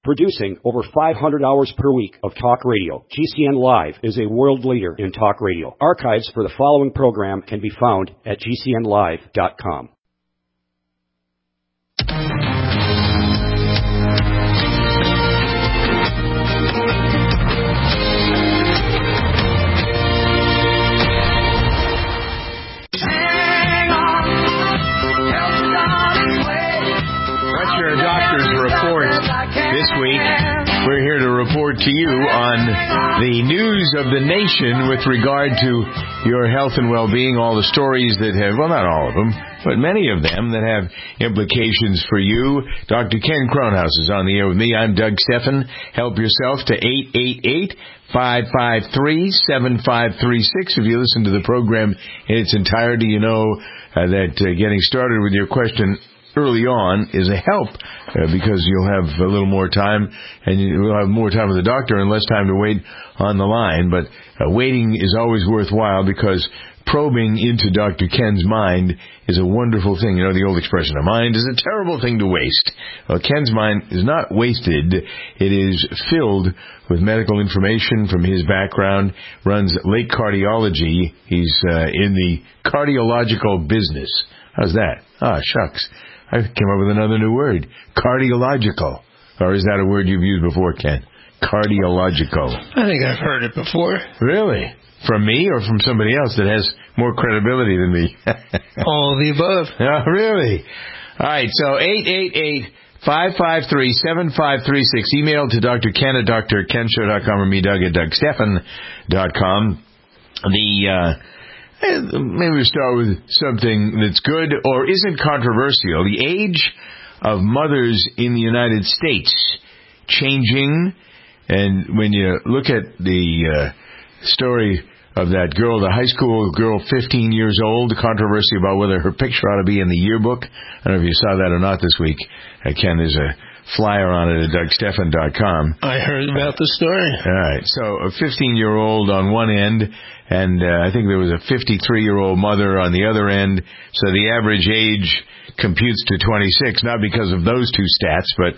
Producing over 500 hours per week of talk radio, GCN Live is a world leader in talk radio. Archives for the following program can be found at GCNlive.com. Your doctor's report this week. We're here to report to you on the news of the nation with regard to your health and well-being, all the stories that have, well, not all of them, but many of them that have implications for you. Dr. Ken Kronhaus is on the air with me. I'm Doug Stephan. Help yourself to 888-553-7536. If you listen to the program in its entirety, you know that getting started with your question early on is a help because you'll have a little more time and you'll have more time with the doctor and less time to wait on the line. But waiting is always worthwhile because probing into Dr. Ken's mind is a wonderful thing. You know the old expression, a mind is a terrible thing to waste. Well, Ken's mind is not wasted. It is filled with medical information from his background, runs Lake Cardiology. He's in the cardiological business. How's that? Ah, shucks. I came up with another new word. Cardiological. Or is that a word you've used before, Ken? Cardiological. I think I've heard it before. Really? From me or from somebody else that has more credibility than me? All of the above. Oh, really? All right, so 888-553-7536. Email to Dr. Ken at drkenshow.com or me, Doug, at dougstephan.com. Maybe we start with something that's good or isn't controversial. The age of mothers in the United States changing. And when you look at the story of that girl, the high school girl, 15 years old, the controversy about whether her picture ought to be in the yearbook. I don't know if you saw that or not this week. Ken, there's a flyer on it at dougstephan.com. I heard about the story. All right. So a 15-year-old on one end, and I think there was a 53-year-old mother on the other end. So the average age computes to 26, not because of those two stats, but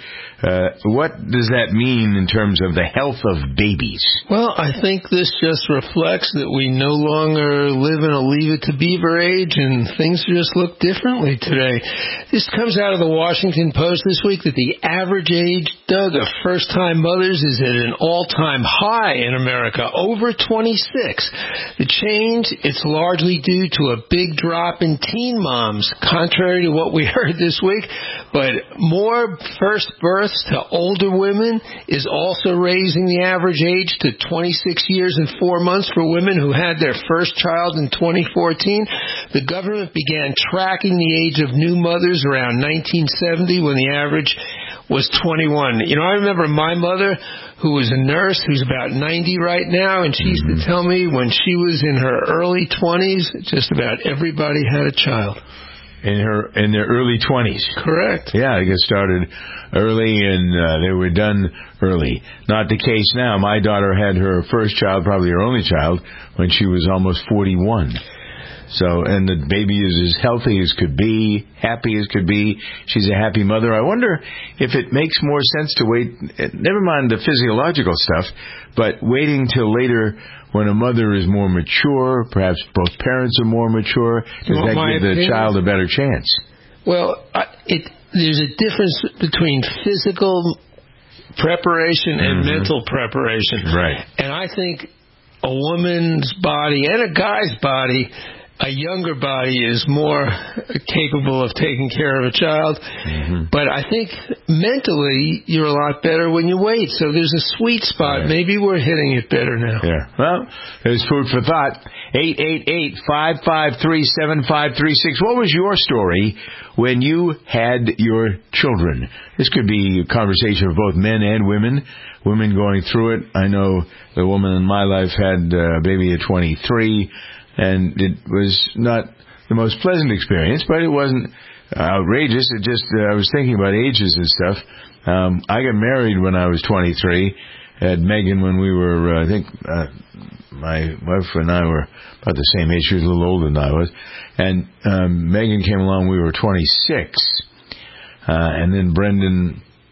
what does that mean in terms of the health of babies? Well, I think this just reflects that we no longer live in a Leave It to Beaver age, and things just look differently today. This comes out of the Washington Post this week that the average age, Doug, of first-time mothers is at an all-time high in America, over 26. The change, it's largely due to a big drop in teen moms, contrary to what we heard this week, but more first births to older women is also raising the average age to 26 years and 4 months for women who had their first child in 2014. The government began tracking the age of new mothers around 1970 when the average was 21. You know, I remember my mother, who was a nurse, who's about 90 right now, and she used to tell me when she was in her early 20s, just about everybody had a child. In their early 20s. Correct. Yeah, they get started early and they were done early. Not the case now. My daughter had her first child, probably her only child, when she was almost 41. So, and the baby is as healthy as could be, happy as could be. She's a happy mother. I wonder if it makes more sense to wait, never mind the physiological stuff, but waiting till later when a mother is more mature, perhaps both parents are more mature, does that give the child a better chance? Well, there's a difference between physical preparation and mental preparation. Right. And I think a woman's body and a guy's body, a younger body is more capable of taking care of a child. But I think mentally you're a lot better when you wait. So there's a sweet spot. Right. Maybe we're hitting it better now. Yeah. Well, there's food for thought. 888-553-7536. What was your story when you had your children? This could be a conversation of both men and women. Women going through it. I know the woman in my life had a baby at 23. And it was not the most pleasant experience, but it wasn't outrageous. It just, I was thinking about ages and stuff. I got married when I was 23. Had Megan when we were, I think, my wife and I were about the same age. She was a little older than I was. And Megan came along, we were 26. And then Brendan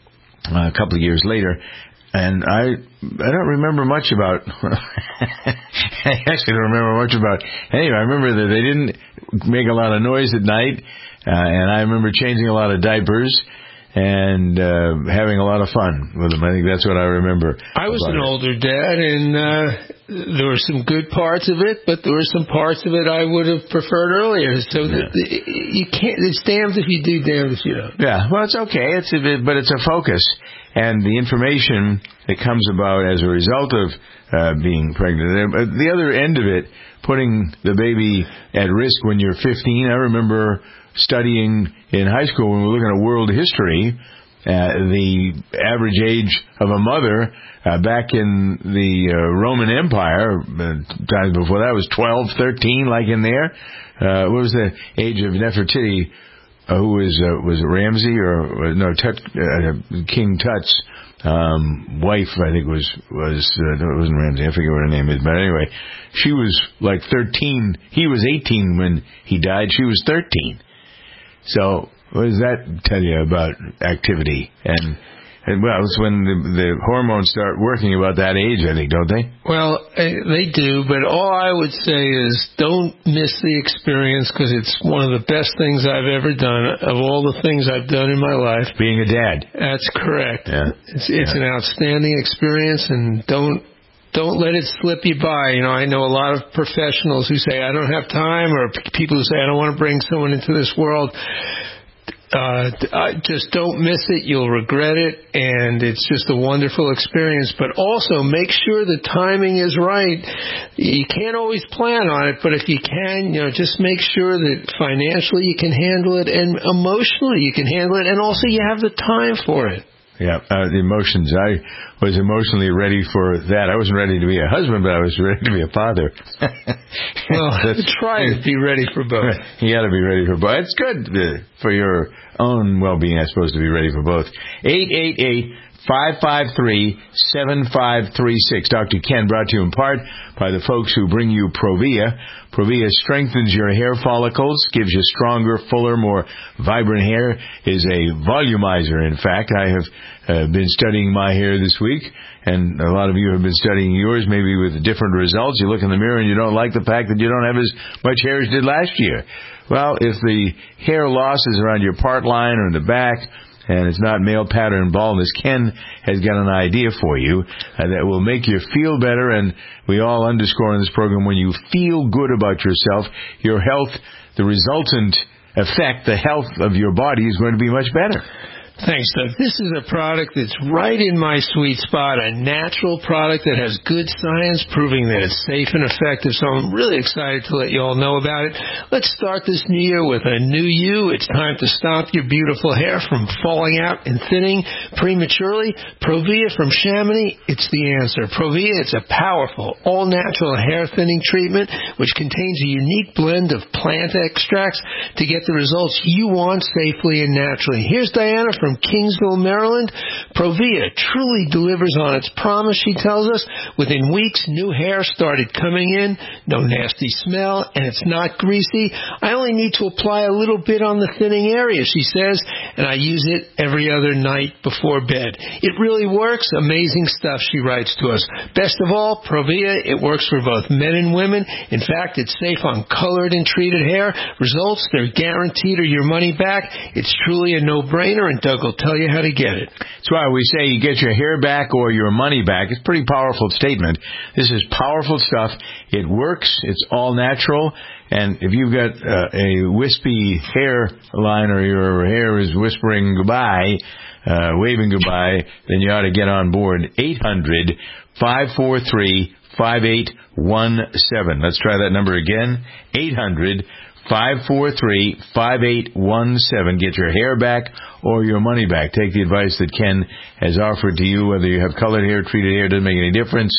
a couple of years later. And I don't remember much about, I actually don't remember much about, anyway, I remember that they didn't make a lot of noise at night, and I remember changing a lot of diapers and having a lot of fun with them. I think that's what I remember. I was an older dad, and there were some good parts of it, but there were some parts of it I would have preferred earlier. So you can't, it's damned if you do, damned if you don't. Yeah, well, it's okay. But it's a focus. And the information that comes about as a result of being pregnant. The other end of it, putting the baby at risk when you're 15. I remember studying in high school when we were looking at world history, the average age of a mother back in the Roman Empire, times before that, was 12, 13, like in there. What was the age of Nefertiti? Who was it Ramsey or no? King Tut's wife, I think was no, it wasn't Ramsey. I forget what her name is, but anyway, she was like 13. He was 18 when he died. She was 13. So what does that tell you about activity? And well, it's when the hormones start working about that age, I think, don't they? Well, they do, but all I would say is don't miss the experience, because it's one of the best things I've ever done, of all the things I've done in my life. Being a dad. That's correct. Yeah. It's an outstanding experience, and don't let it slip you by. You know, I know a lot of professionals who say, I don't have time, or people who say, I don't want to bring someone into this world. Just don't miss it. You'll regret it, and it's just a wonderful experience. But also make sure the timing is right. You can't always plan on it, but if you can, just make sure that financially you can handle it, and emotionally you can handle it, and also you have the time for it. Yeah, the emotions. I was emotionally ready for that. I wasn't ready to be a husband, but I was ready to be a father. Well, try to be ready for both. You got to be ready for both. It's good for your own well-being, I suppose, to be ready for both. 888-553-7536. Dr. Ken, brought to you in part by the folks who bring you Provia. Provia strengthens your hair follicles, gives you stronger, fuller, more vibrant hair, is a volumizer. In fact, I have been studying my hair this week, and a lot of you have been studying yours, maybe with different results. You look in the mirror and you don't like the fact that you don't have as much hair as you did last year. Well, if the hair loss is around your part line or in the back, and it's not male pattern baldness, Ken has got an idea for you that will make you feel better. And we all underscore in this program, when you feel good about yourself, your health, the resultant effect, the health of your body is going to be much better. Thanks, Doug. This is a product that's right in my sweet spot, a natural product that has good science proving that it's safe and effective, so I'm really excited to let you all know about it. Let's start this new year with a new you. It's time to stop your beautiful hair from falling out and thinning prematurely. Provia from Chamonix, it's the answer. Provia, it's a powerful, all-natural hair thinning treatment which contains a unique blend of plant extracts to get the results you want safely and naturally. Here's Diana from Kingsville, Maryland. Provia truly delivers on its promise, she tells us. Within weeks, new hair started coming in, no nasty smell, and it's not greasy. I only need to apply a little bit on the thinning area, she says, and I use it every other night before bed. It really works. Amazing stuff, she writes to us. Best of all, Provia, it works for both men and women. In fact, it's safe on colored and treated hair. Results, they're guaranteed or your money back. It's truly a no-brainer, and Doug will tell you how to get it. That's why we say you get your hair back or your money back. It's a pretty powerful statement. This is powerful stuff. It works. It's all natural. And if you've got a wispy hairline, or your hair is whispering goodbye, waving goodbye, then you ought to get on board. 800-543-5817. Let's try that number again. 800-543-5817. Get your hair back or your money back. Take the advice that Ken has offered to you. Whether you have colored hair, treated hair, doesn't make any difference.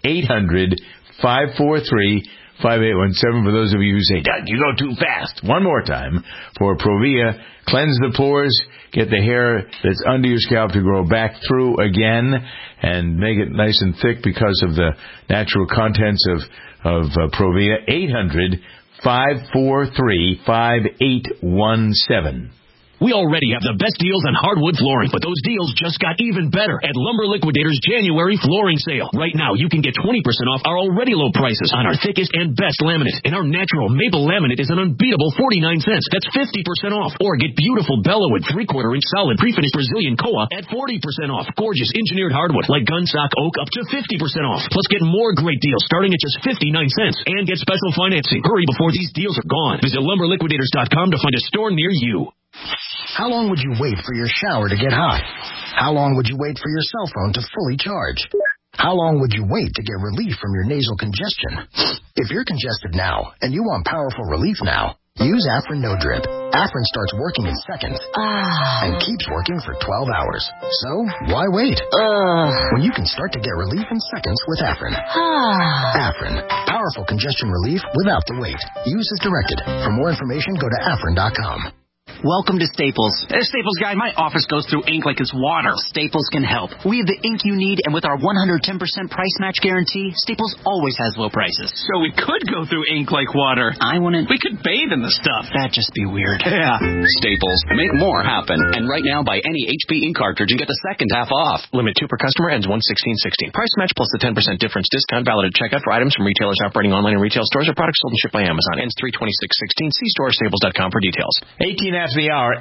800-543-5817. For those of you who say, Doug, you go too fast. One more time. For Provia, cleanse the pores, get the hair that's under your scalp to grow back through again, and make it nice and thick because of the natural contents of Provia. 800-543-5817. We already have the best deals on hardwood flooring, but those deals just got even better at Lumber Liquidators' January flooring sale. Right now, you can get 20% off our already low prices on our thickest and best laminate. And our natural maple laminate is an unbeatable 49 cents. That's 50% off. Or get beautiful Bellawood 3/4-inch solid pre-finished Brazilian Koa at 40% off. Gorgeous engineered hardwood like gunstock oak up to 50% off. Plus, get more great deals starting at just 59 cents. And get special financing. Hurry before these deals are gone. Visit LumberLiquidators.com to find a store near you. How long would you wait for your shower to get hot? How long would you wait for your cell phone to fully charge? How long would you wait to get relief from your nasal congestion? If you're congested now and you want powerful relief now, use Afrin No Drip. Afrin starts working in seconds and keeps working for 12 hours. So, why wait? When you can start to get relief in seconds with Afrin. Afrin. Powerful congestion relief without the wait. Use as directed. For more information, go to Afrin.com. Welcome to Staples. As Staples guy, my office goes through ink like it's water. Staples can help. We have the ink you need, and with our 110% price match guarantee, Staples always has low prices. So we could go through ink like water. I wouldn't. We could bathe in the stuff. That'd just be weird. Yeah. Staples. Make more happen. And right now, buy any HP ink cartridge and get the second half off. Limit 2 per customer, ends 1/16/16. Price match plus the 10% difference discount valid at checkout for items from retailers operating online and retail stores or products sold and shipped by Amazon. Ends 3/26/16. See store or staples.com for details. 18 after the hour.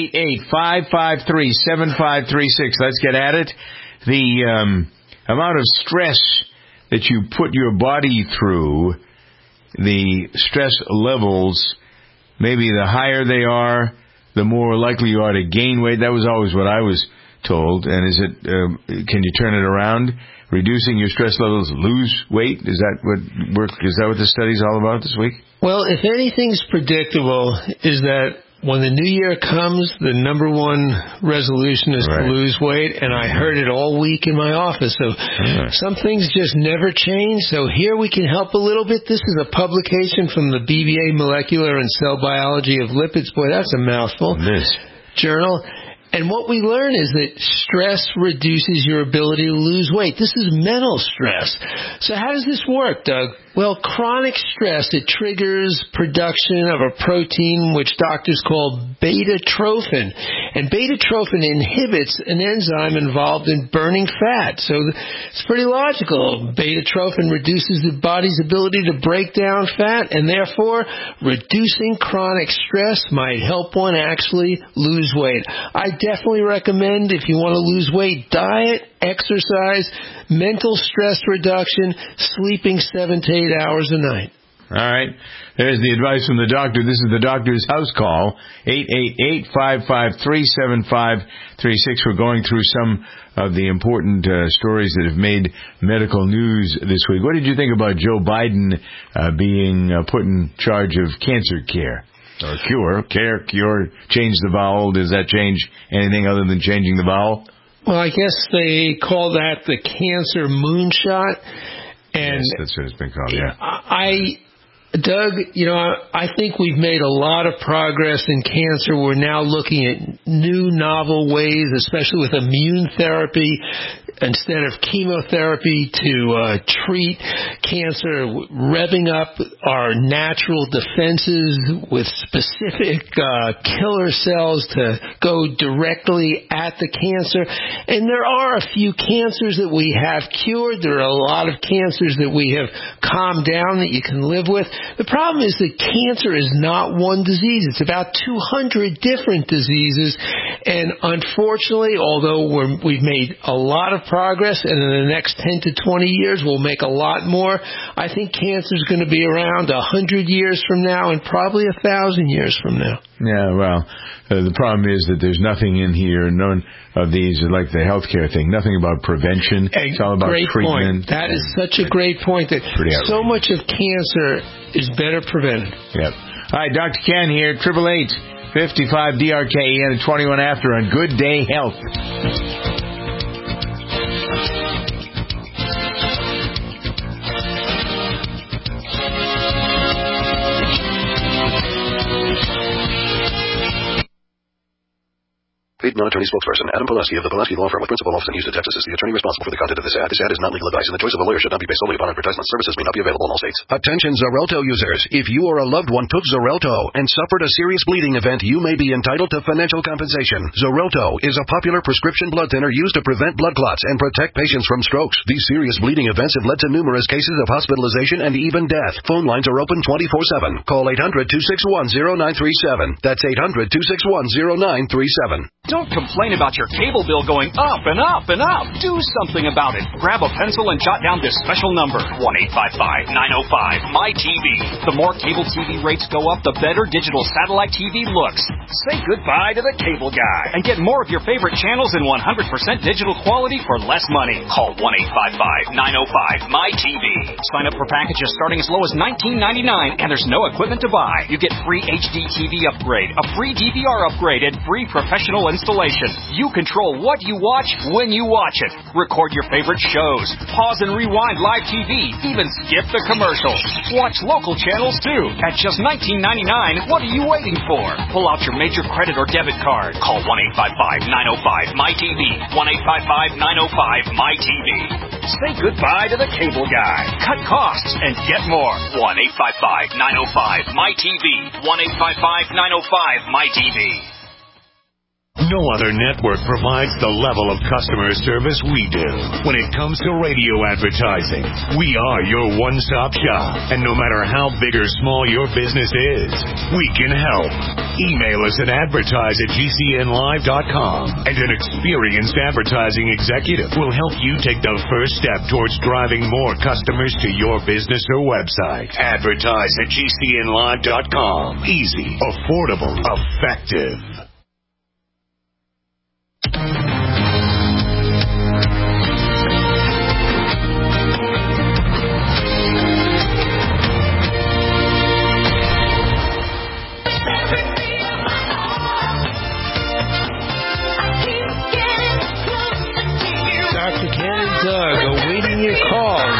888-553-7536. Let's get at it. The amount of stress that you put your body through, the stress levels, maybe the higher they are, the more likely you are to gain weight. That was always what I was told. And is it? Can you turn it around? Reducing your stress levels, lose weight? Is that what the study's all about this week? Well, if anything's predictable, is that when the new year comes, the number one resolution is to lose weight, and I heard it all week in my office. So some things just never change. So here we can help a little bit. This is a publication from the BBA Molecular and Cell Biology of Lipids. Boy, that's a mouthful. Journal. And what we learn is that stress reduces your ability to lose weight. This is mental stress. So how does this work, Doug? Well, chronic stress, it triggers production of a protein which doctors call beta-trophin. And beta-trophin inhibits an enzyme involved in burning fat. So it's pretty logical. Beta-trophin reduces the body's ability to break down fat, and therefore reducing chronic stress might help one actually lose weight. I definitely recommend, if you want to lose weight, diet, exercise, mental stress reduction, sleeping 7 to 8 hours a night. All right. There's the advice from the doctor. This is the doctor's house call, 888-553-7536. We're going through some of the important stories that have made medical news this week. What did you think about Joe Biden being put in charge of cancer care? Or cure, change the vowel. Does that change anything other than changing the vowel? Well, I guess they call that the cancer moonshot. And yes, that's what it's been called, yeah. Doug, I think we've made a lot of progress in cancer. We're now looking at new novel ways, especially with immune therapy instead of chemotherapy to treat cancer, revving up our natural defenses with specific killer cells to go directly at the cancer. And there are a few cancers that we have cured. There are a lot of cancers that we have calmed down that you can live with. The problem is that cancer is not one disease. It's about 200 different diseases. And unfortunately, although we've made a lot of progress, and in the next 10 to 20 years we'll make a lot more, I think cancer is going to be around 100 years from now and probably 1,000 years from now. Yeah, well, the problem is that there's nothing in here, none of these are like the healthcare thing, nothing about prevention. It's all about treatment. Point. That is such a great point, that so much of cancer is better prevented. Yep. All right, Dr. Ken here, 888-55-DRK and 21 after on Good Day Health. The non-attorney spokesperson. Adam Pulaski of the Pulaski Law Firm with principal office in Houston, Texas is the attorney responsible for the content of this ad. This ad is not legal advice, and the choice of a lawyer should not be based solely upon advertisement. Services may not be available in all states. Attention Xarelto users. If you or a loved one took Xarelto and suffered a serious bleeding event, you may be entitled to financial compensation. Xarelto is a popular prescription blood thinner used to prevent blood clots and protect patients from strokes. These serious bleeding events have led to numerous cases of hospitalization and even death. Phone lines are open 24/7. Call 800-261-0937. That's 800-261-0937. Don't complain about your cable bill going up and up and up. Do something about it. Grab a pencil and jot down this special number, 1-855-905-MY-TV. The more cable TV rates go up, the better digital satellite TV looks. Say goodbye to the cable guy and get more of your favorite channels in 100% digital quality for less money. Call 1-855-905-MY-TV. Sign up for packages starting as low as $19.99, and there's no equipment to buy. You get free HD TV upgrade, a free DVR upgrade, and free professional installation. You control what you watch when you watch it. Record your favorite shows. Pause and rewind live TV. Even skip the commercials. Watch local channels too. At just $19.99, what are you waiting for? Pull out your major credit or debit card. Call 1-855-905-MY-TV. 1-855-905-MY-TV. Say goodbye to the cable guy. Cut costs and get more. 1-855-905-MY-TV. 1-855-905-MY-TV. No other network provides the level of customer service we do. When it comes to radio advertising, we are your one-stop shop. And no matter how big or small your business is, we can help. Email us at advertise@gcnlive.com, and an experienced advertising executive will help you take the first step towards driving more customers to your business or website. Advertise@gcnlive.com. Easy, affordable, effective. Dr. Ken and Doug awaiting your calls.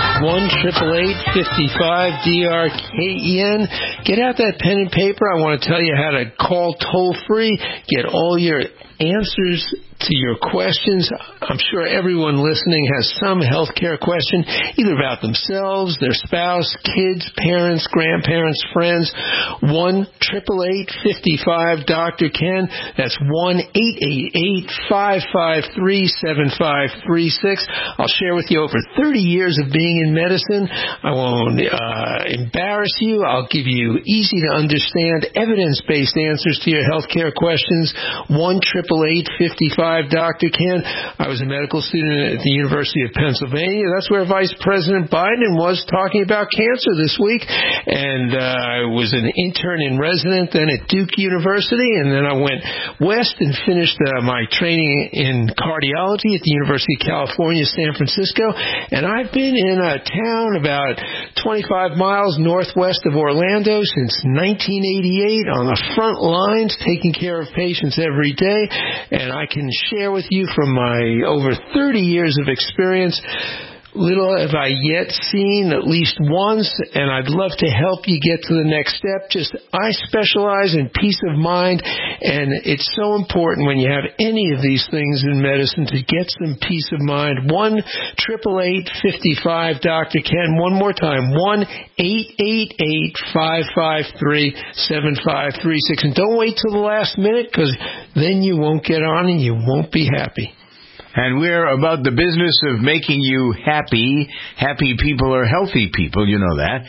1-888-55-DRKEN. Get out that pen and paper. I want to tell you how to call toll free. Get all your answers to your questions. I'm sure everyone listening has some healthcare question, either about themselves, their spouse, kids, parents, grandparents, friends. 1-888-55-Dr. Ken. That's 1-888-553-7536. I'll share with you over 30 years of being in medicine. I won't embarrass you. I'll give you easy to understand, evidence-based answers to your healthcare questions. 1-888-55-Dr. Ken. I was a medical student at the University of Pennsylvania. That's where Vice President Biden was talking about cancer this week. And I was an intern in resident then at Duke University. And then I went west and finished my training in cardiology at the University of California, San Francisco. And I've been in a town about 25 miles northwest of Orlando since 1988 on the front lines, taking care of patients every day. And I can share with you from my over 30 years of experience, little have I yet seen, at least once, and I'd love to help you get to the next step. I specialize in peace of mind, and it's so important when you have any of these things in medicine to get some peace of mind. 1-888-55-Dr. Ken. One more time, 1-888-553-7536. And don't wait till the last minute, because then you won't get on and you won't be happy. And we're about the business of making you happy. Happy people are healthy people, you know that.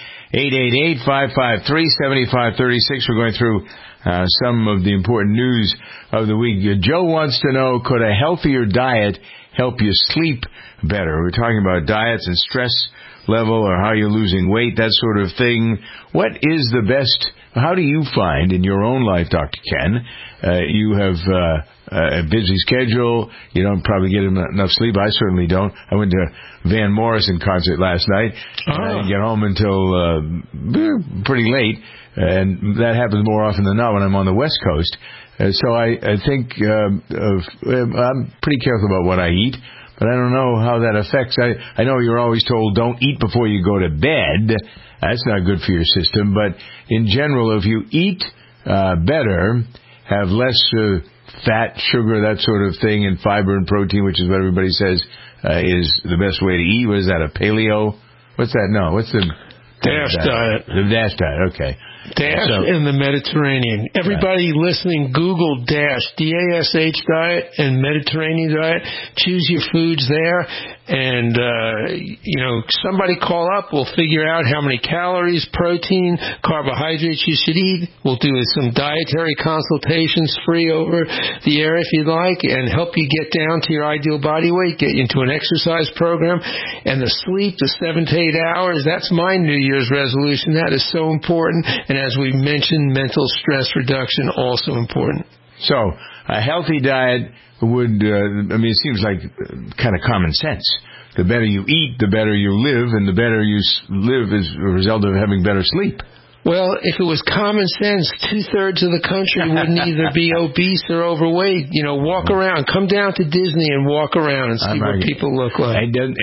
888-553-7536. We're going through some of the important news of the week. Joe wants to know, could a healthier diet help you sleep better? We're talking about diets and stress level, or how you're losing weight, that sort of thing. What is the best? How do you find in your own life, Dr. Ken? You have a busy schedule. You don't probably get enough sleep. I certainly don't. I went to Van Morrison concert last night. I didn't get home until pretty late, and that happens more often than not when I'm on the West Coast. So I think I'm pretty careful about what I eat. But I don't know how that affects. I know you're always told don't eat before you go to bed. That's not good for your system. But in general, if you eat better, have less fat, sugar, that sort of thing, and fiber and protein, which is what everybody says is the best way to eat. What is that, a paleo? What's that? No, what's the... DASH diet. The DASH diet, okay. DASH in the Mediterranean. Everybody listening, Google DASH, D-A-S-H diet and Mediterranean diet. Choose your foods there. And, somebody call up. We'll figure out how many calories, protein, carbohydrates you should eat. We'll do some dietary consultations free over the air if you'd like and help you get down to your ideal body weight, get you into an exercise program. And the sleep, the 7 to 8 hours, that's my New Year's resolution. That is so important. And as we mentioned, mental stress reduction, also important. So, a healthy diet would, it seems like kind of common sense. The better you eat, the better you live, and the better you live is a result of having better sleep. Well, if it was common sense, 2/3 of the country wouldn't either be obese or overweight. Walk around. Come down to Disney and walk around and see what people look like.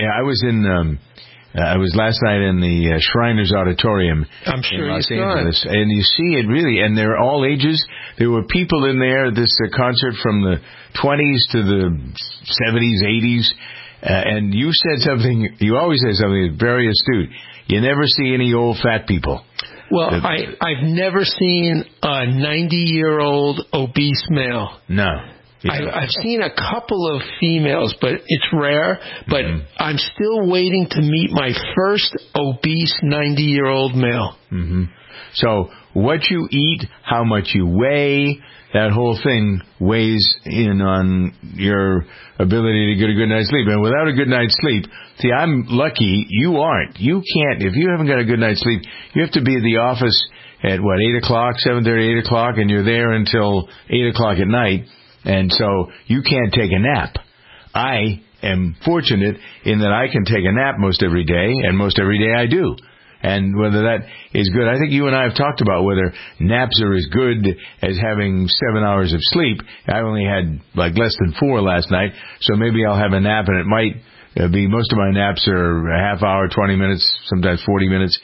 I was last night in the Shriners Auditorium in Los Angeles, and you see it really, and they're all ages. There were people in there at this concert from the 20s to the 70s, 80s, and you always say something that's very astute. You never see any old fat people. Well, I've never seen a 90-year-old obese male. No. Yeah. I've seen a couple of females, but it's rare. But I'm still waiting to meet my first obese 90-year-old male. Mm-hmm. So what you eat, how much you weigh, that whole thing weighs in on your ability to get a good night's sleep. And without a good night's sleep, see, I'm lucky. You aren't. You can't. If you haven't got a good night's sleep, you have to be at the office at, 8 o'clock, 7:30, 8 o'clock, and you're there until 8 o'clock at night. And so you can't take a nap. I am fortunate in that I can take a nap most every day, and most every day I do. And whether that is good, I think you and I have talked about whether naps are as good as having 7 hours of sleep. I only had less than 4 last night, so maybe I'll have a nap, and it might be most of my naps are a half hour, 20 minutes, sometimes 40 minutes.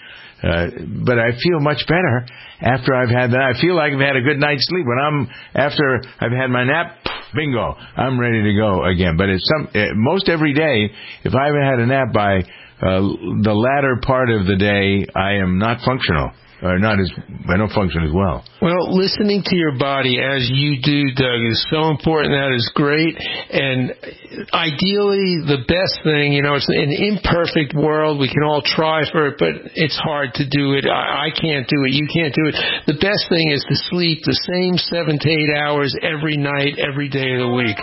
But I feel much better after I've had that. I feel like I've had a good night's sleep. After I've had my nap, bingo, I'm ready to go again. But most every day, if I haven't had a nap by the latter part of the day, I am not functional. I don't function as well. Well, listening to your body as you do, Doug, is so important. That is great. And ideally, the best thing, it's an imperfect world. We can all try for it, but it's hard to do it. I can't do it. You can't do it. The best thing is to sleep the same 7 to 8 hours every night, every day of the week.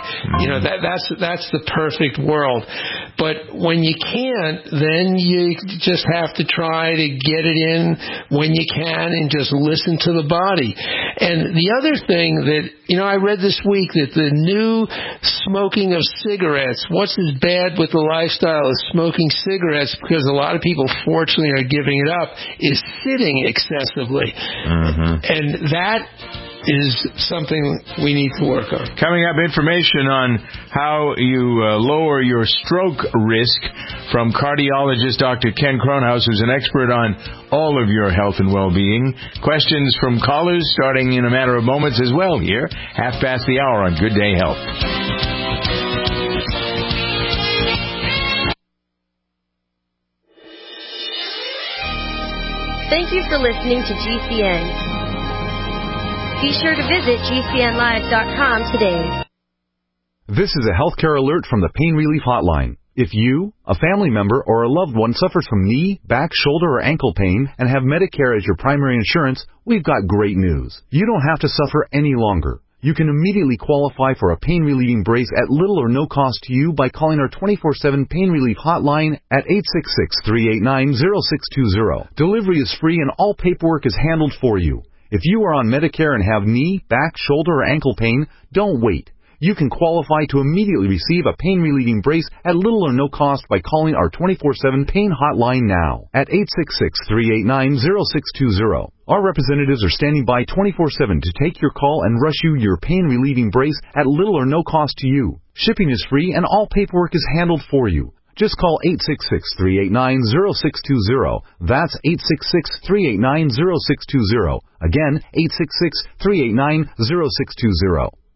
That's the perfect world. But when you can't, then you just have to try to get it in when you can and just listen to the body. And the other thing that, I read this week that the new smoking of cigarettes, what's as bad with the lifestyle as smoking cigarettes, because a lot of people fortunately are giving it up, is sitting excessively. Mm-hmm. And that is something we need to work on. Coming up, information on how you lower your stroke risk from cardiologist Dr. Ken Kronhaus, who's an expert on all of your health and well-being. Questions from callers starting in a matter of moments as well here, 1:30 on Good Day Health. Thank you for listening to GCN. Be sure to visit GCNlive.com today. This is a healthcare alert from the Pain Relief Hotline. If you, a family member, or a loved one suffers from knee, back, shoulder, or ankle pain and have Medicare as your primary insurance, we've got great news. You don't have to suffer any longer. You can immediately qualify for a pain-relieving brace at little or no cost to you by calling our 24/7 Pain Relief Hotline at 866-389-0620. Delivery is free and all paperwork is handled for you. If you are on Medicare and have knee, back, shoulder, or ankle pain, don't wait. You can qualify to immediately receive a pain-relieving brace at little or no cost by calling our 24/7 Pain Hotline now at 866-389-0620. Our representatives are standing by 24/7 to take your call and rush you your pain-relieving brace at little or no cost to you. Shipping is free and all paperwork is handled for you. Just call 866-389-0620. That's 866-389-0620. Again, 866-389-0620.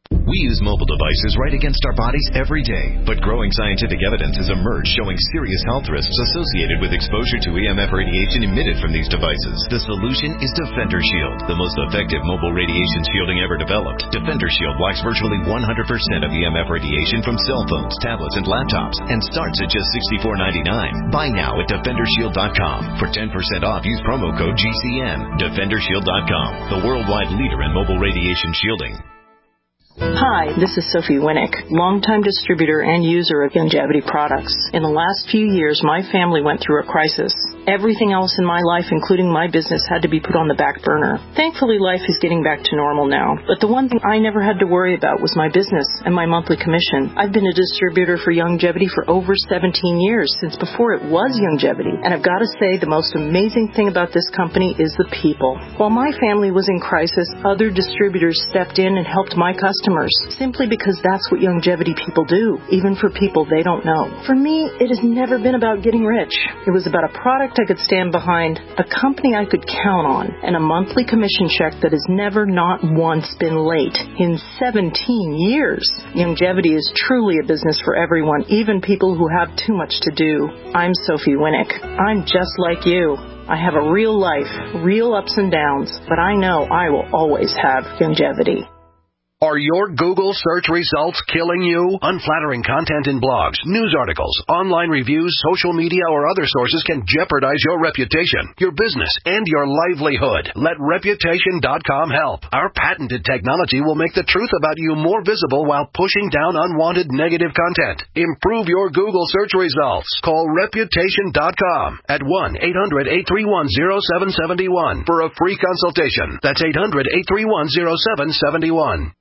We use mobile devices right against our bodies every day, but growing scientific evidence has emerged showing serious health risks associated with exposure to EMF radiation emitted from these devices. The solution is Defender Shield, the most effective mobile radiation shielding ever developed. Defender Shield blocks virtually 100% of EMF radiation from cell phones, tablets, and laptops, and starts at just $64.99. Buy now at DefenderShield.com. For 10% off, use promo code GCN. DefenderShield.com, the worldwide leader in mobile radiation shielding. Hi, this is Sophie Winnick, longtime distributor and user of Youngevity products. In the last few years, my family went through a crisis. Everything else in my life, including my business, had to be put on the back burner. Thankfully, life is getting back to normal now. But the one thing I never had to worry about was my business and my monthly commission. I've been a distributor for Youngevity for over 17 years, since before it was Youngevity. And I've got to say, the most amazing thing about this company is the people. While my family was in crisis, other distributors stepped in and helped my customers, simply because that's what Youngevity people do, even for people they don't know. For me, it has never been about getting rich. It was about a product I could stand behind, a company I could count on, and a monthly commission check that has never, not once, been late in 17 years. Youngevity is truly a business for everyone, even people who have too much to do. I'm Sophie Winnick. I'm just like you. I have a real life, real ups and downs, but I know I will always have Youngevity. Are your Google search results killing you? Unflattering content in blogs, news articles, online reviews, social media, or other sources can jeopardize your reputation, your business, and your livelihood. Let Reputation.com help. Our patented technology will make the truth about you more visible while pushing down unwanted negative content. Improve your Google search results. Call Reputation.com at 1-800-831-0771 for a free consultation. That's 800-831-0771.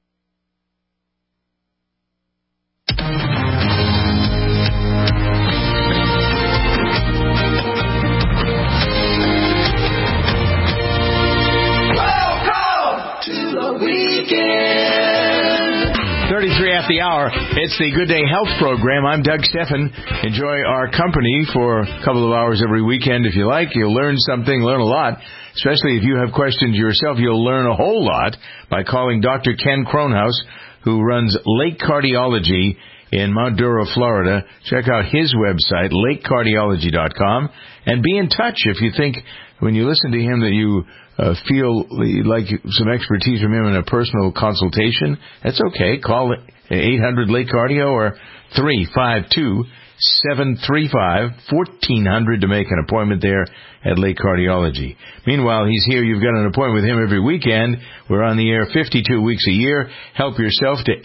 Weekend. 33 after the hour. It's the Good Day Health Program. I'm Doug Steffen. Enjoy our company for a couple of hours every weekend if you like. You'll learn something, learn a lot. Especially if you have questions yourself, you'll learn a whole lot by calling Dr. Ken Kronhaus, who runs Lake Cardiology in Mount Duro, Florida. Check out his website, lakecardiology.com, and be in touch if you think when you listen to him that you feel like some expertise from him in a personal consultation. That's okay. Call 800-LAKE-CARDIO or 352-735-1400 to make an appointment there at Lake Cardiology. Meanwhile, he's here. You've got an appointment with him every weekend. We're on the air 52 weeks a year. Help yourself to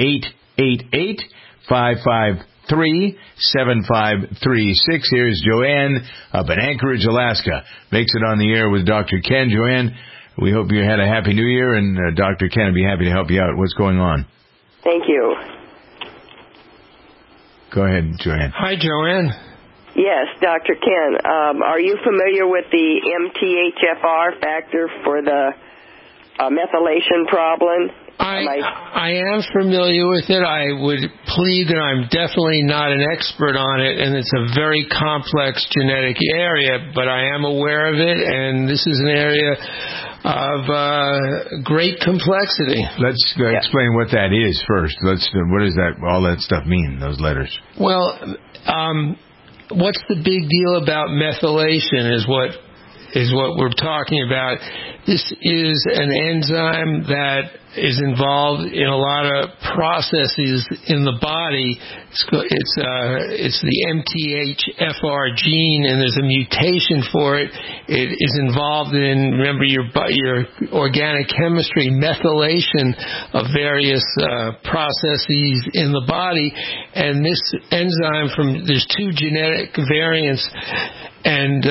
888-553-7536. Here's Joanne up in Anchorage, Alaska. Makes it on the air with Dr. Ken. Joanne, we hope you had a happy new year, and Dr. Ken will be happy to help you out. What's going on? Thank you. Go ahead, Joanne. Hi, Joanne. Yes, Dr. Ken. Are you familiar with the MTHFR factor for the methylation problem? I am familiar with it. I would plead that I'm definitely not an expert on it, and it's a very complex genetic area, but I am aware of it, and this is an area of great complexity. Let's explain what that is first. What does all that stuff mean, those letters? Well, what's the big deal about methylation is what we're talking about. This is an enzyme that is involved in a lot of processes in the body. It's the MTHFR gene, and there's a mutation for it. It is involved in, remember, your organic chemistry, methylation of various processes in the body. And this enzyme, there's two genetic variants, and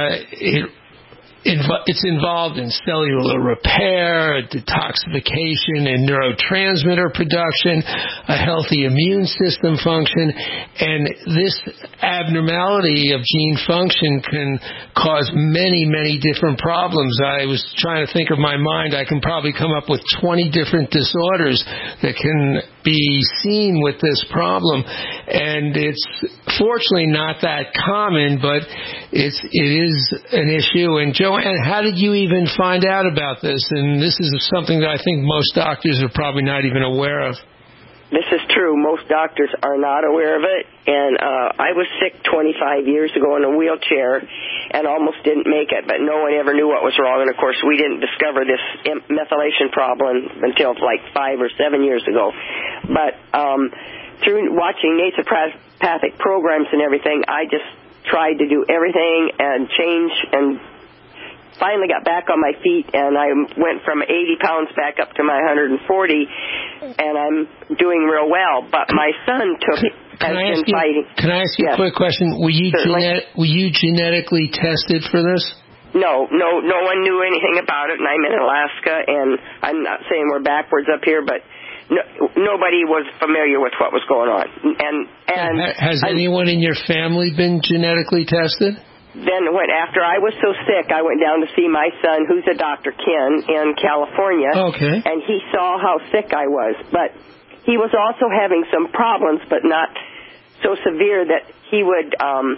it's involved in cellular repair, detoxification, and neurotransmitter production, a healthy immune system function, and this abnormality of gene function can cause many, many different problems. I was trying to think of my mind. I can probably come up with 20 different disorders that can be seen with this problem, and it's fortunately not that common, but it is an issue. And Joanne, how did you even find out about this? And this is something that I think most doctors are probably not even aware of. This is true. Most doctors are not aware of it. And I was sick 25 years ago in a wheelchair and almost didn't make it, but no one ever knew what was wrong. And, of course, we didn't discover this methylation problem until like 5 or 7 years ago. But through watching naturopathic programs and everything, I just tried to do everything and change and finally got back on my feet, and I went from 80 pounds back up to my 140, and I'm doing real well. But my son has been fighting. Can I ask you a quick question? Were you genetically tested for this? No one knew anything about it, and I'm in Alaska, and I'm not saying we're backwards up here, but nobody was familiar with what was going on. And has anyone in your family been genetically tested? Then after I was so sick, I went down to see my son, who's a Dr. Ken in California. Okay. And he saw how sick I was. But he was also having some problems, but not so severe that he was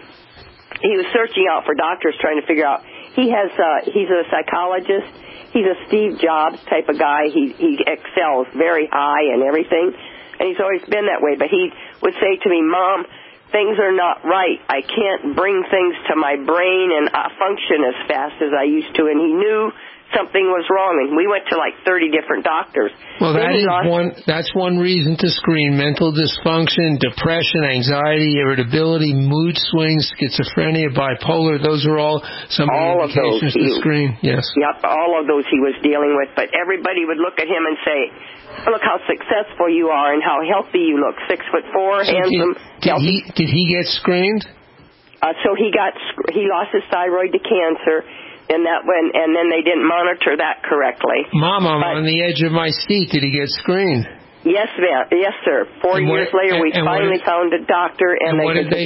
searching out for doctors trying to figure out. He's a psychologist. He's a Steve Jobs type of guy. He excels very high and everything. And he's always been that way. But he would say to me, Mom, things are not right. I can't bring things to my brain and function as fast as I used to. And he knew something was wrong. And we went to like 30 different doctors. Well, that's one reason to screen. Mental dysfunction, depression, anxiety, irritability, mood swings, schizophrenia, bipolar. Those are all some indications to screen. Yes. Yep, all of those he was dealing with. But everybody would look at him and say, look how successful you are and how healthy you look. 6'4", handsome, healthy. Did he get screened? So he lost his thyroid to cancer, and then they didn't monitor that correctly. Mom, I'm on the edge of my seat. Did he get screened? Yes, sir. 4 years later, we finally found a doctor, and they said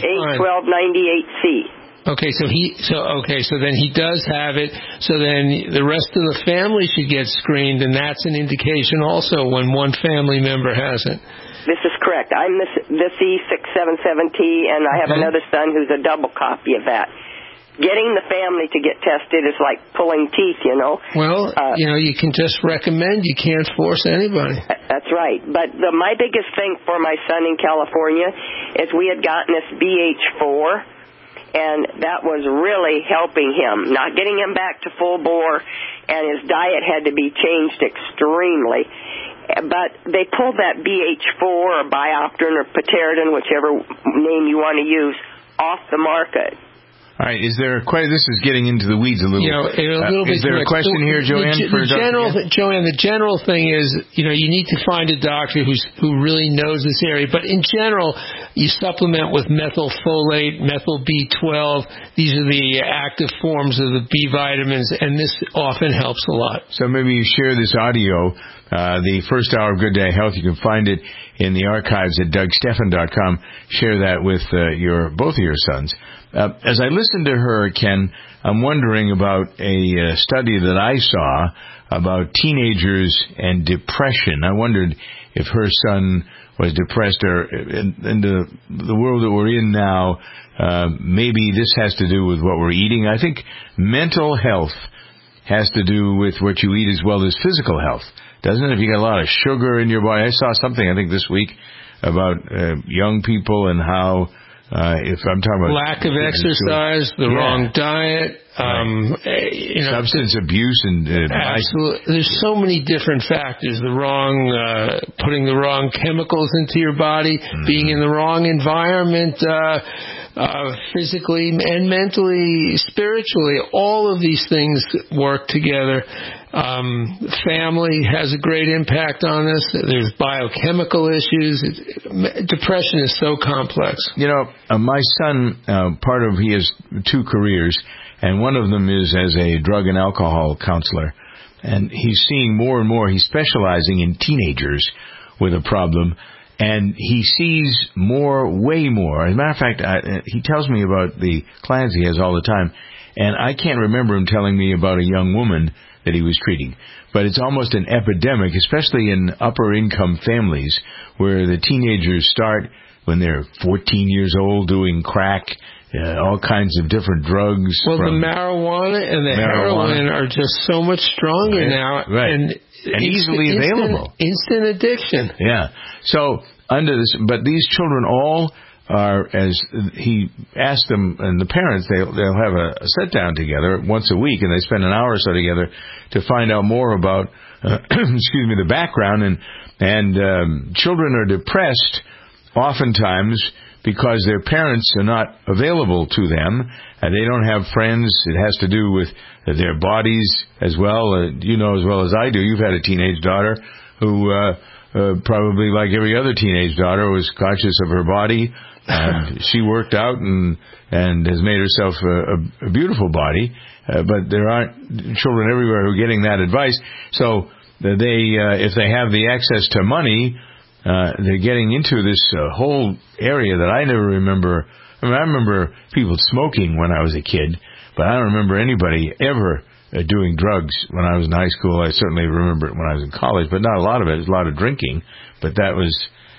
A1298C. Okay, so then he does have it. So then the rest of the family should get screened, and that's an indication also when one family member has it. This is correct. I'm this E677T, and I have another son who's a double copy of that. Getting the family to get tested is like pulling teeth, you know. Well, you can just recommend. You can't force anybody. That's right. But my biggest thing for my son in California is we had gotten this BH4, and that was really helping him, not getting him back to full bore, and his diet had to be changed extremely. But they pulled that BH4 or Biopterin or Pteridine, whichever name you want to use, off the market. All right. Is there this is getting into the weeds a little. Is there a question here, Joanne? Joanne, the general thing is, you need to find a doctor who really knows this area. But in general, you supplement with methylfolate, methyl B12. These are the active forms of the B vitamins, and this often helps a lot. So maybe you share this audio, the first hour of Good Day Health. You can find it in the archives at DougStephan.com. Share that with both of your sons. As I listened to her, Ken, I'm wondering about a study that I saw about teenagers and depression. I wondered if her son was depressed, or in the world that we're in now, maybe this has to do with what we're eating. I think mental health has to do with what you eat as well as physical health, doesn't it? If you got a lot of sugar in your body. I saw something, I think, this week about young people and how if I'm talking about lack of exercise, the wrong diet, substance abuse, and absolutely. There's so many different factors. Putting the wrong chemicals into your body, being in the wrong environment, physically and mentally, spiritually. All of these things work together. Family has a great impact on this. There's biochemical issues. Depression is so complex. My son, he has two careers, and one of them is as a drug and alcohol counselor. And he's seeing more and more. He's specializing in teenagers with a problem, and he sees way more. As a matter of fact, he tells me about the clients he has all the time, and I can't remember him telling me about a young woman that he was treating. But it's almost an epidemic, especially in upper-income families, where the teenagers start when they're 14 years old doing crack all kinds of different drugs. Well, the marijuana and the heroin are just so much stronger now. Right. And easily available. Instant addiction. Yeah. So, under this, but these children all are, as he asked them, and the parents, they'll have a sit down together once a week, and they spend an hour or so together to find out more about, the background. And children are depressed oftentimes because their parents are not available to them, and they don't have friends. It has to do with their bodies as well. You know as well as I do. You've had a teenage daughter who probably, like every other teenage daughter, was conscious of her body. And she worked out and has made herself a beautiful body. But there aren't children everywhere who are getting that advice. So they, if they have the access to money, they're getting into this whole area that I never remember. I mean, I remember people smoking when I was a kid, but I don't remember anybody ever doing drugs when I was in high school. I certainly remember it when I was in college, but not a lot of it. It was a lot of drinking, but that was,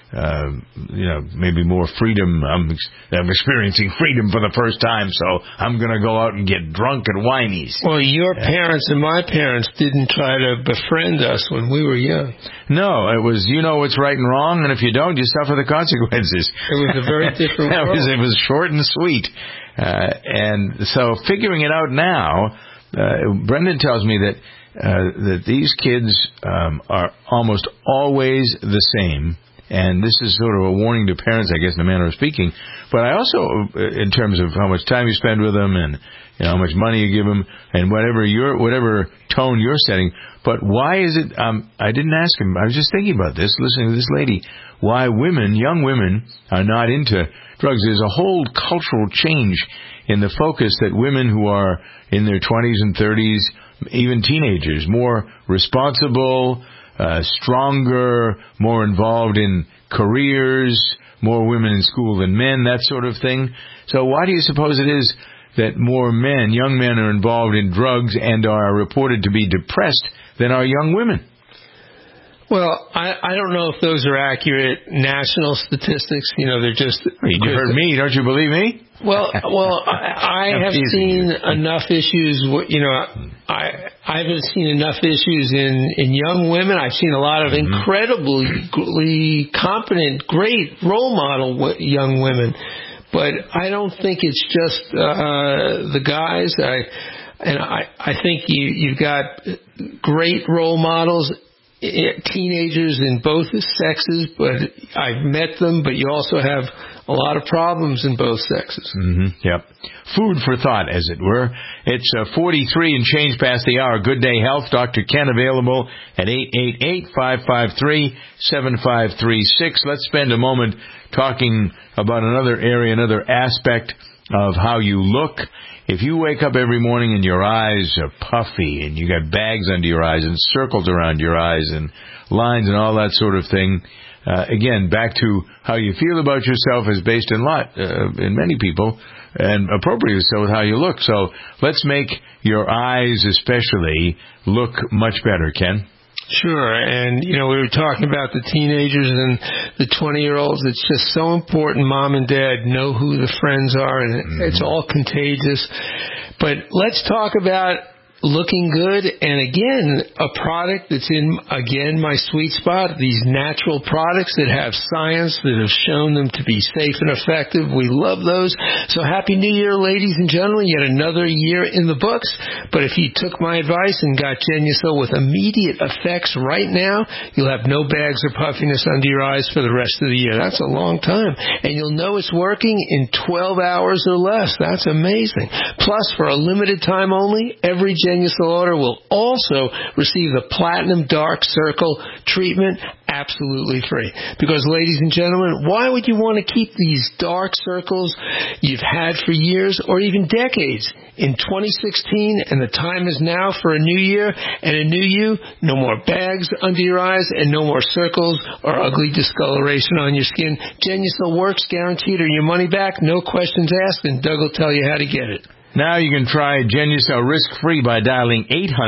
maybe more freedom. I'm experiencing freedom for the first time, so I'm going to go out and get drunk at Winey's. Well, your parents and my parents didn't try to befriend us when we were young. No, it was, you know what's right and wrong, and if you don't, you suffer the consequences. It was a very different world. It was short and sweet. And so figuring it out now, Brendan tells me that these kids are almost always the same. And this is sort of a warning to parents, I guess, in a manner of speaking. But I also, in terms of how much time you spend with them and how much money you give them and whatever tone you're setting. But why is it, I didn't ask him, I was just thinking about this, listening to this lady, why young women are not into drugs. There's a whole cultural change in the focus that women who are in their 20s and 30s, even teenagers, more responsible, stronger, more involved in careers, more women in school than men, that sort of thing. So why do you suppose it is that more young men are involved in drugs and are reported to be depressed than are young women? Well, I don't know if those are accurate national statistics. They're just... You heard me. Don't you believe me? Well, I have seen enough issues. I haven't seen enough issues in young women. I've seen a lot of incredibly competent, great role model young women, but I don't think it's just the guys. I think you've got great role models. Teenagers in both sexes, but I've met them, but you also have a lot of problems in both sexes. Yep. Food for thought, as it were. It's 43 and change past the hour. Good Day Health. Dr. Ken available at 888-553-7536. Let's spend a moment talking about another area, another aspect of how you look. If you wake up every morning and your eyes are puffy and you got bags under your eyes and circles around your eyes and lines and all that sort of thing, again, back to how you feel about yourself is based in many people, and appropriately so with how you look. So let's make your eyes especially look much better, Ken. Sure, and we were talking about the teenagers and the 20-year-olds. It's just so important mom and dad know who the friends are, and it's all contagious. But let's talk about looking good, and again, a product that's in, my sweet spot, these natural products that have science, that have shown them to be safe and effective. We love those. So happy New Year, ladies and gentlemen. Yet another year in the books. But if you took my advice and got Genucel with immediate effects right now, you'll have no bags or puffiness under your eyes for the rest of the year. That's a long time. And you'll know it's working in 12 hours or less. That's amazing. Plus, for a limited time only, every Genucel order will also receive the Platinum Dark Circle treatment absolutely free. Because, ladies and gentlemen, why would you want to keep these dark circles you've had for years or even decades? In 2016, and the time is now for a new year and a new you, no more bags under your eyes and no more circles or ugly discoloration on your skin. Genucel works, guaranteed, or your money back, no questions asked, and Doug will tell you how to get it. Now you can try Genucel risk-free by dialing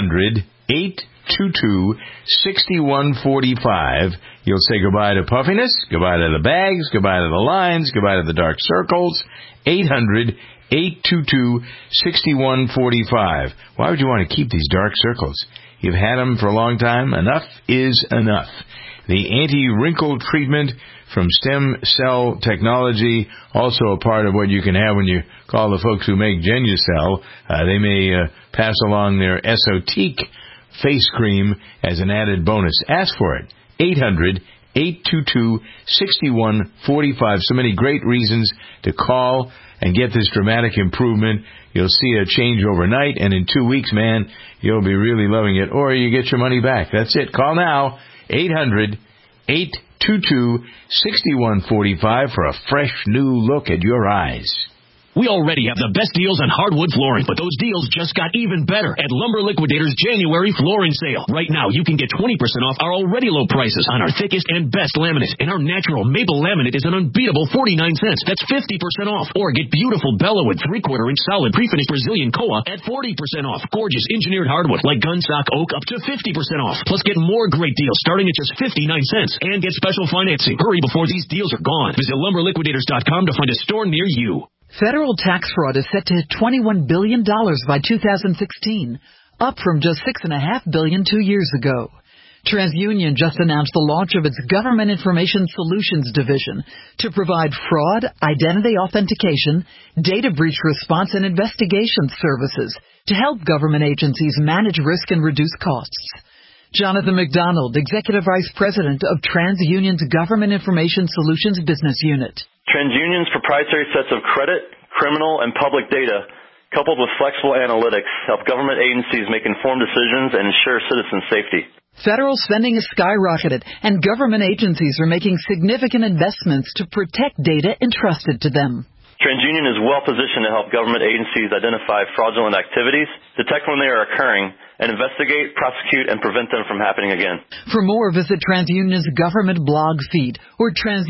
800-822-6145. You'll say goodbye to puffiness, goodbye to the bags, goodbye to the lines, goodbye to the dark circles. 822-6145. Why would you want to keep these dark circles? You've had them for a long time. Enough is enough. The anti-wrinkle treatment from Stem Cell Technology, also a part of what you can have when you call the folks who make Genucell. They may pass along their Esotique face cream as an added bonus. Ask for it. 800-822-6145. So many great reasons to call and get this dramatic improvement. You'll see a change overnight, and in 2 weeks, man, you'll be really loving it. Or you get your money back. That's it. Call now. 800-822-6145 for a fresh new look at your eyes. We already have the best deals on hardwood flooring, but those deals just got even better at Lumber Liquidators January flooring sale. Right now, you can get 20% off our already low prices on our thickest and best laminate. And our natural maple laminate is an unbeatable 49 cents. That's 50% off. Or get beautiful Bellawood 3/4-inch solid pre-finished Brazilian Koa at 40% off. Gorgeous engineered hardwood like gunstock oak up to 50% off. Plus, get more great deals starting at just 59 cents. And get special financing. Hurry before these deals are gone. Visit LumberLiquidators.com to find a store near you. Federal tax fraud is set to hit $21 billion by 2016, up from just $6.5 billion 2 years ago. TransUnion just announced the launch of its Government Information Solutions division to provide fraud, identity authentication, data breach response, and investigation services to help government agencies manage risk and reduce costs. Jonathan McDonald, Executive Vice President of TransUnion's Government Information Solutions Business Unit. TransUnion's proprietary sets of credit, criminal, and public data, coupled with flexible analytics, help government agencies make informed decisions and ensure citizen safety. Federal spending has skyrocketed, and government agencies are making significant investments to protect data entrusted to them. TransUnion is well positioned to help government agencies identify fraudulent activities, detect when they are occurring, and investigate, prosecute, and prevent them from happening again. For more, visit TransUnion's government blog feed or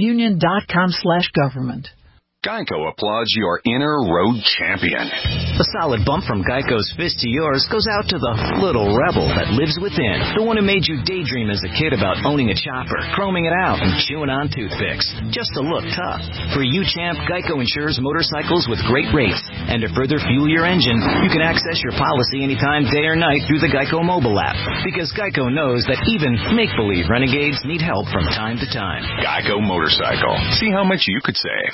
transunion.com/government. Geico applauds your inner road champion. A solid bump from Geico's fist to yours goes out to the little rebel that lives within. The one who made you daydream as a kid about owning a chopper, chroming it out, and chewing on toothpicks. Just to look tough. For you, champ, Geico insures motorcycles with great rates. And to further fuel your engine, you can access your policy anytime, day or night, through the Geico mobile app. Because Geico knows that even make-believe renegades need help from time to time. Geico Motorcycle. See how much you could save.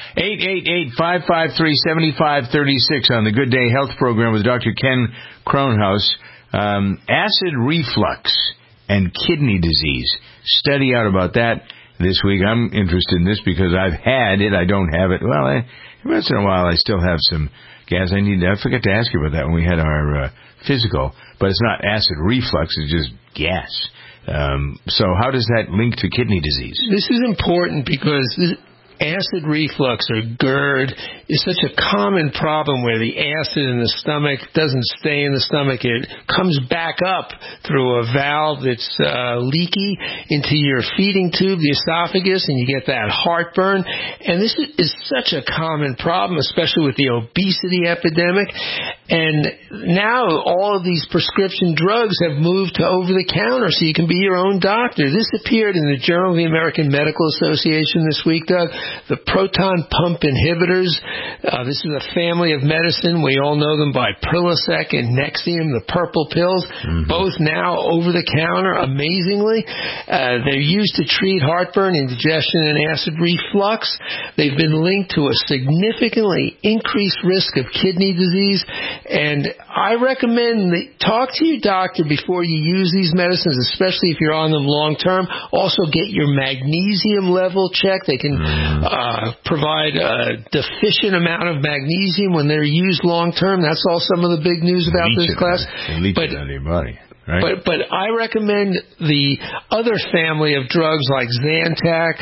888-553-7536 on the Good Day Health Program with Dr. Ken Kronhaus. Acid reflux and kidney disease. Study out about that this week. I'm interested in this because I've had it. I don't have it. Well, once in a while I still have some gas. I forgot to ask you about that when we had our physical. But it's not acid reflux. It's just gas. So how does that link to kidney disease? This is important because acid reflux, or GERD, is such a common problem where the acid in the stomach doesn't stay in the stomach. It comes back up through a valve that's leaky into your feeding tube, the esophagus, and you get that heartburn. And this is such a common problem, especially with the obesity epidemic. And now all of these prescription drugs have moved to over-the-counter, so you can be your own doctor. This appeared in the Journal of the American Medical Association this week, Doug. The proton pump inhibitors. This is a family of medicine. We all know them by Prilosec and Nexium, the purple pills, both now over-the-counter, amazingly. They're used to treat heartburn, indigestion, and acid reflux. They've been linked to a significantly increased risk of kidney disease. And I recommend that talk to your doctor before you use these medicines, especially if you're on them long-term. Also get your magnesium level checked. They can provide a deficient amount of magnesium when they're used long-term. That's all some of the big news about this class. Leach it out of your body. Right. But I recommend the other family of drugs like Zantac.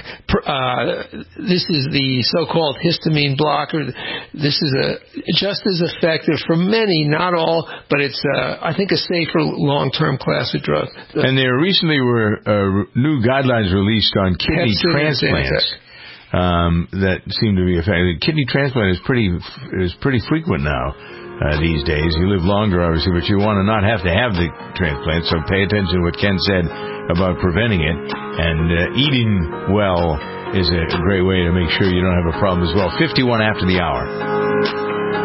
This is the so-called histamine blocker. This is just as effective for many, not all, but it's I think a safer long-term class of drugs. And there recently were new guidelines released on kidney transplants. That seem to be effective. Kidney transplant is pretty frequent now. These days. You live longer, obviously, but you want to not have to have the transplant, so pay attention to what Ken said about preventing it. And eating well is a great way to make sure you don't have a problem as well. 51 after the hour.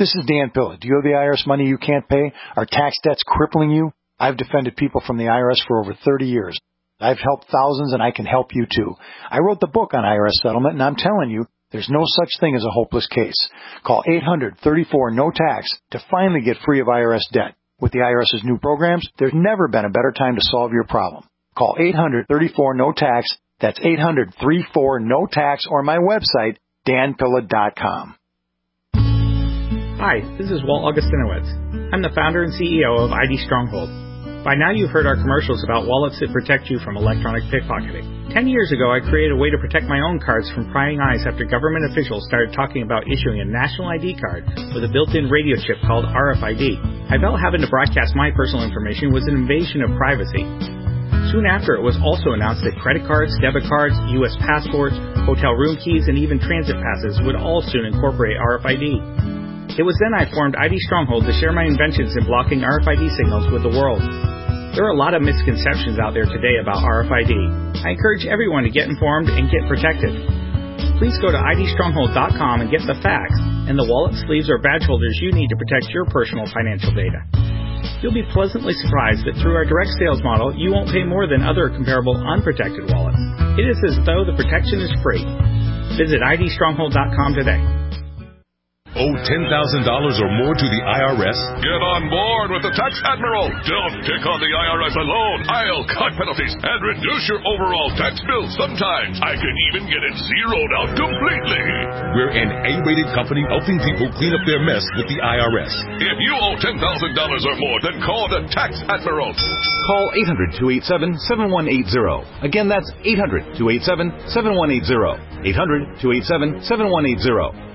This is Dan Pilla. Do you have the IRS money you can't pay? Are tax debts crippling you? I've defended people from the IRS for over 30 years. I've helped thousands, and I can help you too. I wrote the book on IRS settlement, and I'm telling you, there's no such thing as a hopeless case. Call 800-34-NO-TAX to finally get free of IRS debt. With the IRS's new programs, there's never been a better time to solve your problem. Call 800-34-NO-TAX. That's 800-34-NO-TAX, or my website, danpilla.com. Hi, this is Walt Augustinowicz. I'm the founder and CEO of ID Stronghold. By now you've heard our commercials about wallets that protect you from electronic pickpocketing. 10 years ago, I created a way to protect my own cards from prying eyes after government officials started talking about issuing a national ID card with a built-in radio chip called RFID. I felt having to broadcast my personal information was an invasion of privacy. Soon after, it was also announced that credit cards, debit cards, U.S. passports, hotel room keys, and even transit passes would all soon incorporate RFID. It was then I formed ID Stronghold to share my inventions in blocking RFID signals with the world. There are a lot of misconceptions out there today about RFID. I encourage everyone to get informed and get protected. Please go to idstronghold.com and get the facts and the wallet, sleeves, or badge holders you need to protect your personal financial data. You'll be pleasantly surprised that through our direct sales model, you won't pay more than other comparable unprotected wallets. It is as though the protection is free. Visit idstronghold.com today. Owe $10,000 or more to the IRS? Get on board with the Tax Admiral. Don't pick on the IRS alone. I'll cut penalties and reduce your overall tax bill. Sometimes I can even get it zeroed out completely. We're an A-rated company helping people clean up their mess with the IRS. If you owe $10,000 or more, then call the Tax Admiral. Call 800-287-7180. Again, that's 800-287-7180. 800-287-7180.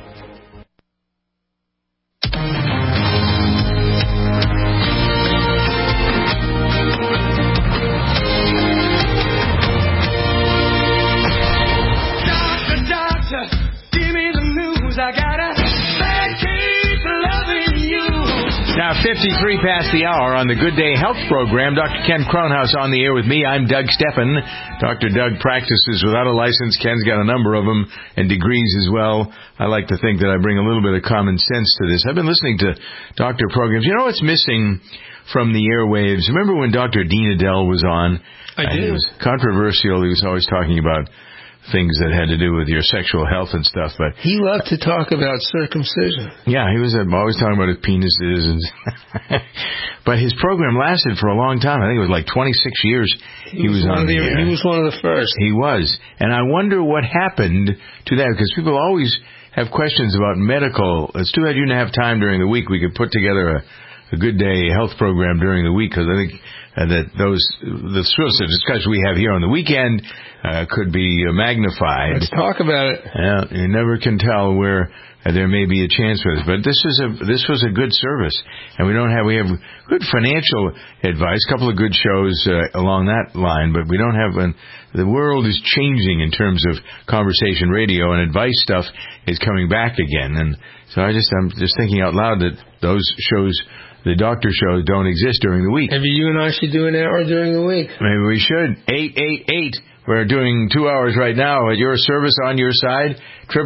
Now, 53 past the hour on the Good Day Health Program. Dr. Ken Kronhaus on the air with me. I'm Doug Steffen. Dr. Doug practices without a license. Ken's got a number of them and degrees as well. I like to think that I bring a little bit of common sense to this. I've been listening to doctor programs. You know what's missing from the airwaves? Remember when Dr. Dean Adele was on? I do. It was controversial. He was always talking about things that had to do with your sexual health and stuff, but he loved to talk about circumcision. Yeah, he was always talking about his penises, and but his program lasted for a long time. I think it was like 26 years. He was on the air. He was one of the first. He was, and I wonder what happened to that, because people always have questions about medical. It's too bad you didn't have time during the week. We could put together a Good Day Health program during the week, because I think that the sorts of discussions we have here on the weekend could be magnified. Let's talk about it. Yeah, you never can tell where there may be a chance for this, but this was a good service, and we have good financial advice, a couple of good shows along that line, but we don't have the world is changing in terms of conversation radio, and advice stuff is coming back again, and so I'm just thinking out loud that those shows, the doctor shows, don't exist during the week. Maybe you and I should do an hour during the week. Maybe we should. 888. We're doing 2 hours right now at your service, on your side.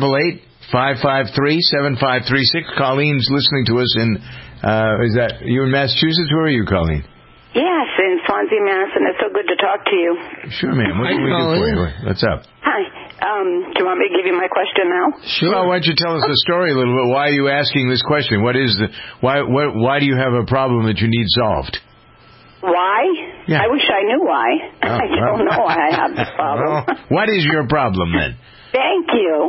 888-553-7536. Colleen's listening to us in, is that you in Massachusetts? Where are you, Colleen? Yes, in Swansea, Mass, and it's so good to talk to you. Sure, ma'am. What can we do for you? What's up? Hi. Do you want me to give you my question now? Sure. Well, why don't you tell us the story a little bit? Why are you asking this question? Why do you have a problem that you need solved? Why? Yeah. I wish I knew why. I don't know why I have this problem. Well, what is your problem then? Thank you.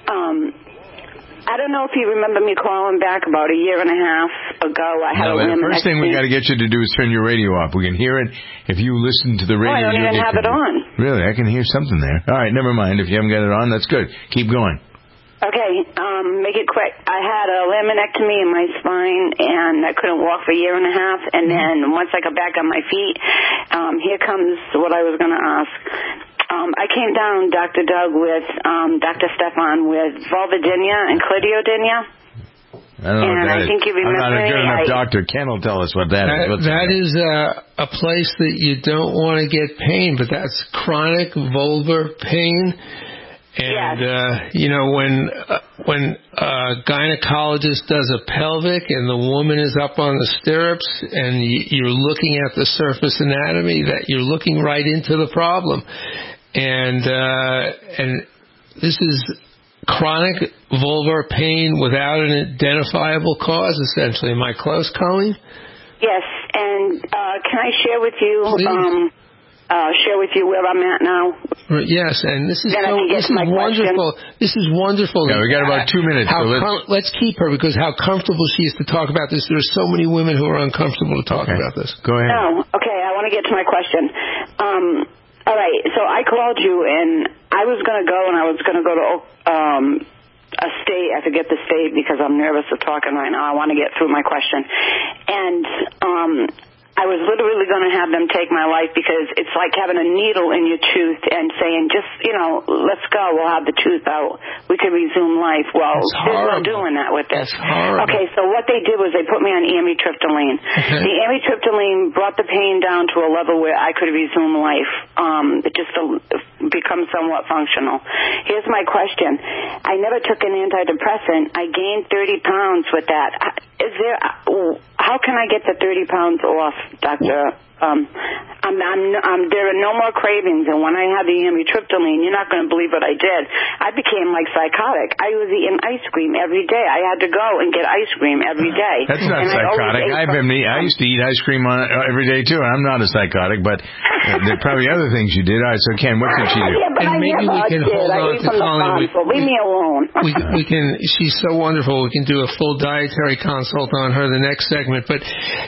I don't know if you remember me calling back about a year and a half ago. I had a the first thing we got to get you to do is turn your radio off. We can hear it. If you listen to the radio, I don't even have it on. Really, I can hear something there. All right, never mind. If you haven't got it on, that's good. Keep going. Okay, make it quick. I had a laminectomy in my spine, and I couldn't walk for a year and a half. And then once I got back on my feet, here comes what I was going to ask. I came down, Dr. Doug, with Dr. Stefan with vulvodynia and clitodynia. I don't know and I think you remember I'm not a good enough doctor. Ken will tell us what that is. That is a place that you don't want to get pain, but that's chronic vulvar pain. And, when a gynecologist does a pelvic and the woman is up on the stirrups and you're looking at the surface anatomy, that you're looking right into the problem. And this is chronic vulvar pain without an identifiable cause, essentially. Am I close, Colleen? Yes, and can I share with you where I'm at now? Yes, and this is wonderful. This is wonderful. Yeah, we got about 2 minutes. Let's keep her, because how comfortable she is to talk about this. There's so many women who are uncomfortable to talk about this. Go ahead. Oh, okay. I want to get to my question. All right. So I called you, and I was going to go, and I was going to go to a state. I forget the state because I'm nervous of talking right now. I want to get through my question, and I was literally going to have them take my life, because it's like having a needle in your tooth and saying, just, let's go, we'll have the tooth out, we can resume life. Well, there's no doing that with this. Okay, so what they did was they put me on amitriptyline. Okay. The amitriptyline brought the pain down to a level where I could resume life, just to become somewhat functional. Here's my question. I never took an antidepressant. I gained 30 pounds with that. How can I get the 30 pounds off, Doctor? There are no more cravings, and when I had the amitriptyline, you're not going to believe what I did. I became like psychotic. I was eating ice cream every day. I had to go and get ice cream every day. That's not psychotic. I used to eat ice cream every day too, and I'm not a psychotic, but there are probably other things you did. All right, so Ken, what did you do? Yeah, but and maybe we can hold on to Colleen. Leave me alone. we can. She's so wonderful. We can do a full dietary consult on her the next segment. But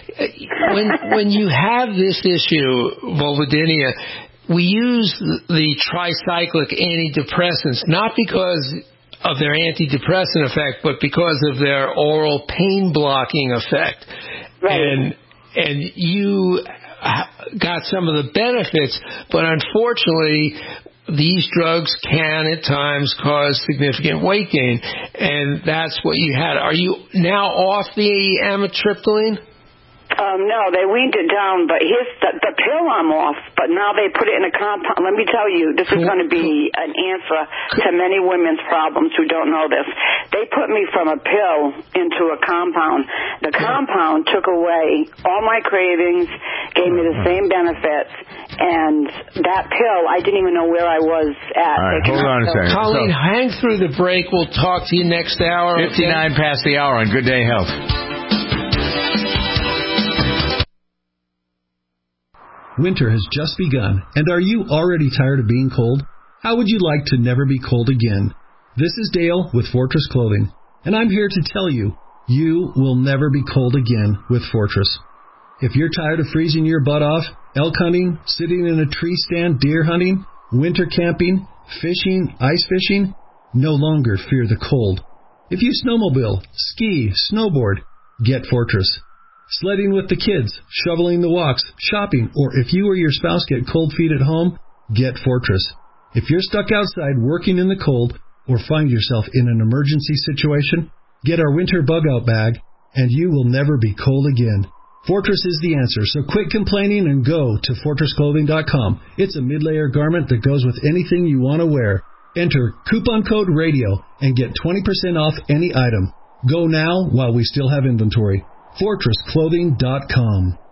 when you have this issue, vulvodynia, we use the tricyclic antidepressants, not because of their antidepressant effect, but because of their oral pain blocking effect. Right. And you got some of the benefits, but unfortunately, these drugs can at times cause significant weight gain, and that's what you had. Are you now off the amitriptyline? No, they weaned it down, but here's the pill I'm off, but now they put it in a compound. Let me tell you, this is going to be an answer to many women's problems who don't know this. They put me from a pill into a compound. The compound took away all my cravings, gave me the same benefits, and that pill, I didn't even know where I was at. All right, hold on a second. Colleen, hang through the break. We'll talk to you next hour. 59 past the hour on Good Day Health. Winter has just begun, and are you already tired of being cold? How would you like to never be cold again? This is Dale with Fortress Clothing, and I'm here to tell you, you will never be cold again with Fortress. If you're tired of freezing your butt off, elk hunting, sitting in a tree stand, deer hunting, winter camping, fishing, ice fishing, no longer fear the cold. If you snowmobile, ski, snowboard, get Fortress. Sledding with the kids, shoveling the walks, shopping, or if you or your spouse get cold feet at home, get Fortress. If you're stuck outside working in the cold or find yourself in an emergency situation, get our winter bug-out bag, and you will never be cold again. Fortress is the answer, so quit complaining and go to FortressClothing.com. It's a mid-layer garment that goes with anything you want to wear. Enter coupon code RADIO and get 20% off any item. Go now while we still have inventory. FortressClothing.com.